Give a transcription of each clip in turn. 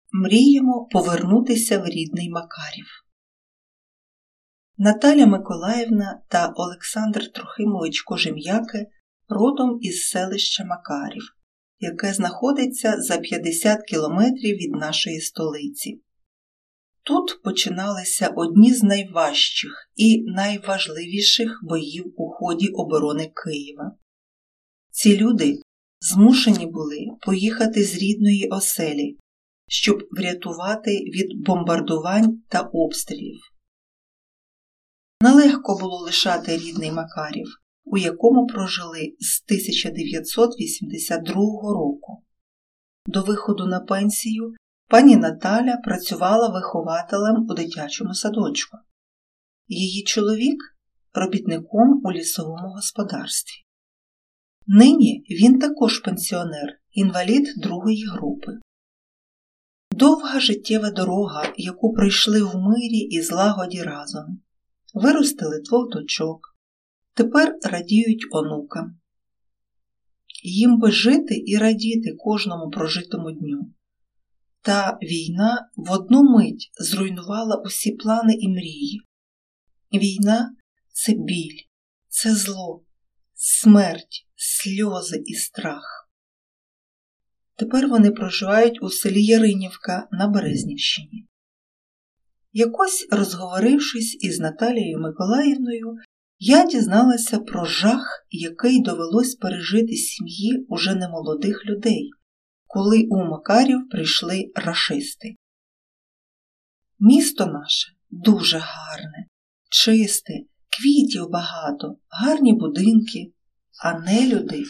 Мріємо повернутися в рідний Макарів. Наталя Миколаївна та Олександр Трохимович Кожем'яки родом із селища Макарів, яке знаходиться за 50 кілометрів від нашої столиці. Тут починалися одні з найважчих і найважливіших боїв у ході оборони Києва. Ці люди змушені були поїхати з рідної оселі, щоб врятувати від бомбардувань та обстрілів. Нелегко було лишати рідний Макарів, у якому прожили з 1982 року. До виходу на пенсію пані Наталя працювала вихователем у дитячому садочку. Її чоловік – робітником у лісовому господарстві. Нині він також пенсіонер, інвалід другої групи. Довга життєва дорога, яку пройшли в мирі і злагоді разом. Виростили 2 дочок. Тепер радіють онукам. Їм би жити і радіти кожному прожитому дню. Та війна в одну мить зруйнувала усі плани і мрії. Війна – це біль, це зло, смерть, сльози і страх. Тепер вони проживають у селі Яринівка на Березнівщині. Якось розговорившись із Наталією Миколаївною, я дізналася про жах, який довелось пережити сім'ї уже немолодих людей, коли у Макарів прийшли рашисти. Місто наше дуже гарне, чисте, квітів багато, гарні будинки, а нелюди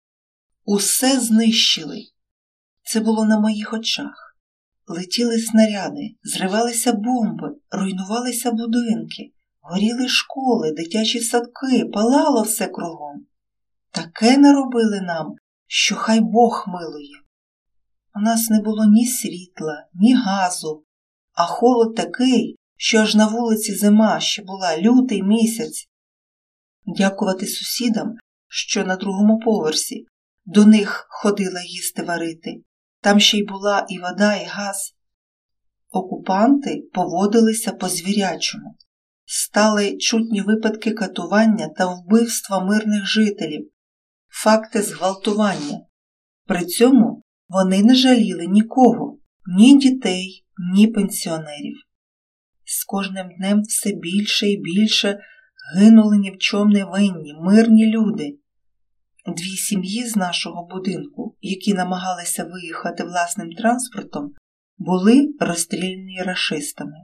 усе знищили. Це було на моїх очах. Летіли снаряди, зривалися бомби, руйнувалися будинки, горіли школи, дитячі садки, палало все кругом. Таке наробили нам, що хай Бог милує. У нас не було ні світла, ні газу, а холод такий, що аж на вулиці зима ще була, лютий місяць. Дякувати сусідам, що на 2-му поверсі, до них ходила їсти варити. Там ще й була і вода, і газ. Окупанти поводилися по-звірячому. Стали чутні випадки катування та вбивства мирних жителів, факти зґвалтування. При цьому вони не жаліли нікого, ні дітей, ні пенсіонерів. З кожним днем все більше і більше гинули ні в чому не винні, мирні люди. 2 сім'ї з нашого будинку, які намагалися виїхати власним транспортом, були розстріляні рашистами.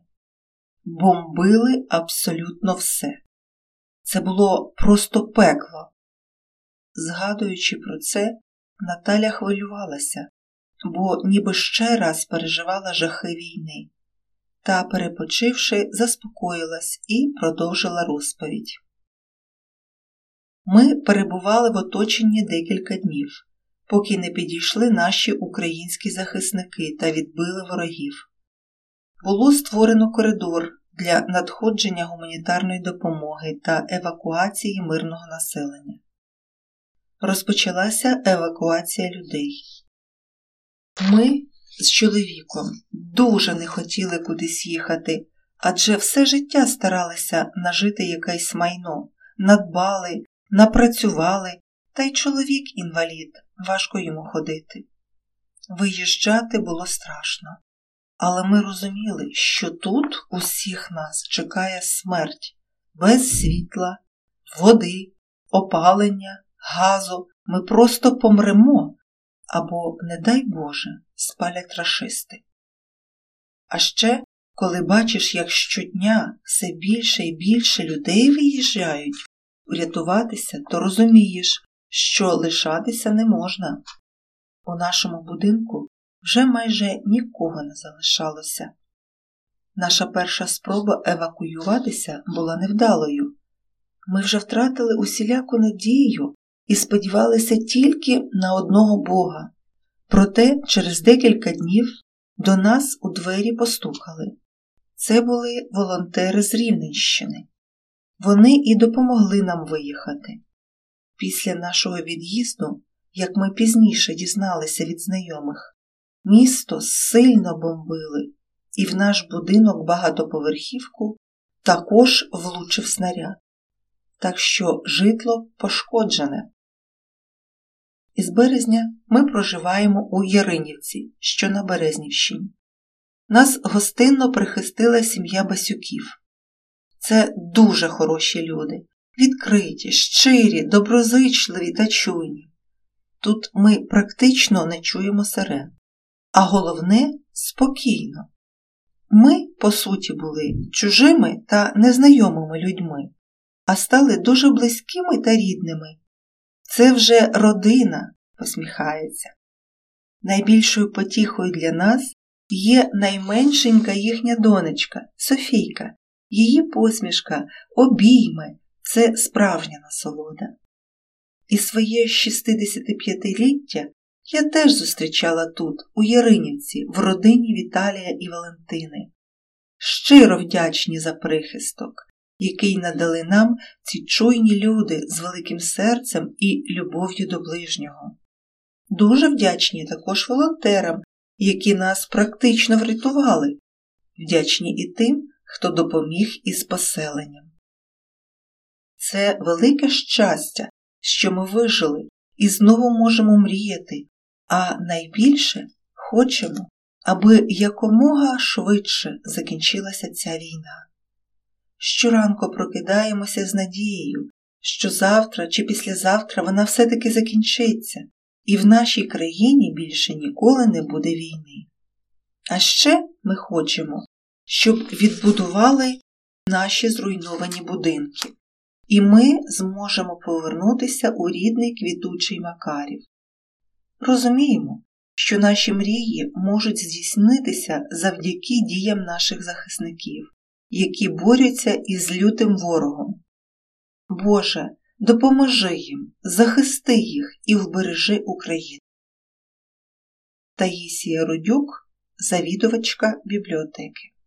Бомбили абсолютно все. Це було просто пекло. Згадуючи про це, Наталя хвилювалася, бо ніби ще раз переживала жахи війни. Та, перепочивши, заспокоїлась і продовжила розповідь. Ми перебували в оточенні декілька днів, поки не підійшли наші українські захисники та відбили ворогів. Було створено коридор для надходження гуманітарної допомоги та евакуації мирного населення. Розпочалася евакуація людей. Ми з чоловіком дуже не хотіли кудись їхати, адже все життя старалися нажити якесь майно, надбали, напрацювали, та й чоловік інвалід, важко йому ходити. Виїжджати було страшно, але ми розуміли, що тут усіх нас чекає смерть, без світла, води, опалення, газу. Ми просто помремо, або, не дай Боже, спалять рашисти. А ще, коли бачиш, як щодня все більше і більше людей виїжджають врятуватися, то розумієш, що лишатися не можна. У нашому будинку вже майже нікого не залишалося. Наша перша спроба евакуюватися була невдалою. Ми вже втратили усіляку надію і сподівалися тільки на одного Бога. Проте через декілька днів до нас у двері постукали. Це були волонтери з Рівненщини. Вони і допомогли нам виїхати. Після нашого від'їзду, як ми пізніше дізналися від знайомих, Місто сильно бомбили, і в наш будинок багатоповерхівку також влучив снаряд. Так що житло пошкоджене. Із березня ми проживаємо у Яринівці, що на Березнівщині. Нас гостинно прихистила сім'я Басюків. Це дуже хороші люди, відкриті, щирі, доброзичливі та чуйні. Тут ми практично не чуємо сирен. А головне – спокійно. Ми, по суті, були чужими та незнайомими людьми, а стали дуже близькими та рідними. Це вже родина, посміхається. Найбільшою потіхою для нас є найменшенька їхня донечка – Софійка. Її посмішка, обійми – це справжня насолода. І своє 65-ліття я теж зустрічала тут, у Яринівці, в родині Віталія і Валентини. Щиро вдячні за прихисток, який надали нам ці чуйні люди з великим серцем і любов'ю до ближнього. Дуже вдячні також волонтерам, які нас практично врятували. Вдячні і тим, хто допоміг із поселенням. Це велике щастя, що ми вижили і знову можемо мріяти, а найбільше хочемо, аби якомога швидше закінчилася ця війна. Щоранку прокидаємося з надією, що завтра чи післязавтра вона все-таки закінчиться, і в нашій країні більше ніколи не буде війни. А ще ми хочемо, щоб відбудували наші зруйновані будинки, і ми зможемо повернутися у рідний квітучий Макарів. Розуміємо, що наші мрії можуть здійснитися завдяки діям наших захисників, які борються із лютим ворогом. Боже, допоможи їм, захисти їх і вбережи Україну. Таїсія Рудюк, завідувачка бібліотеки.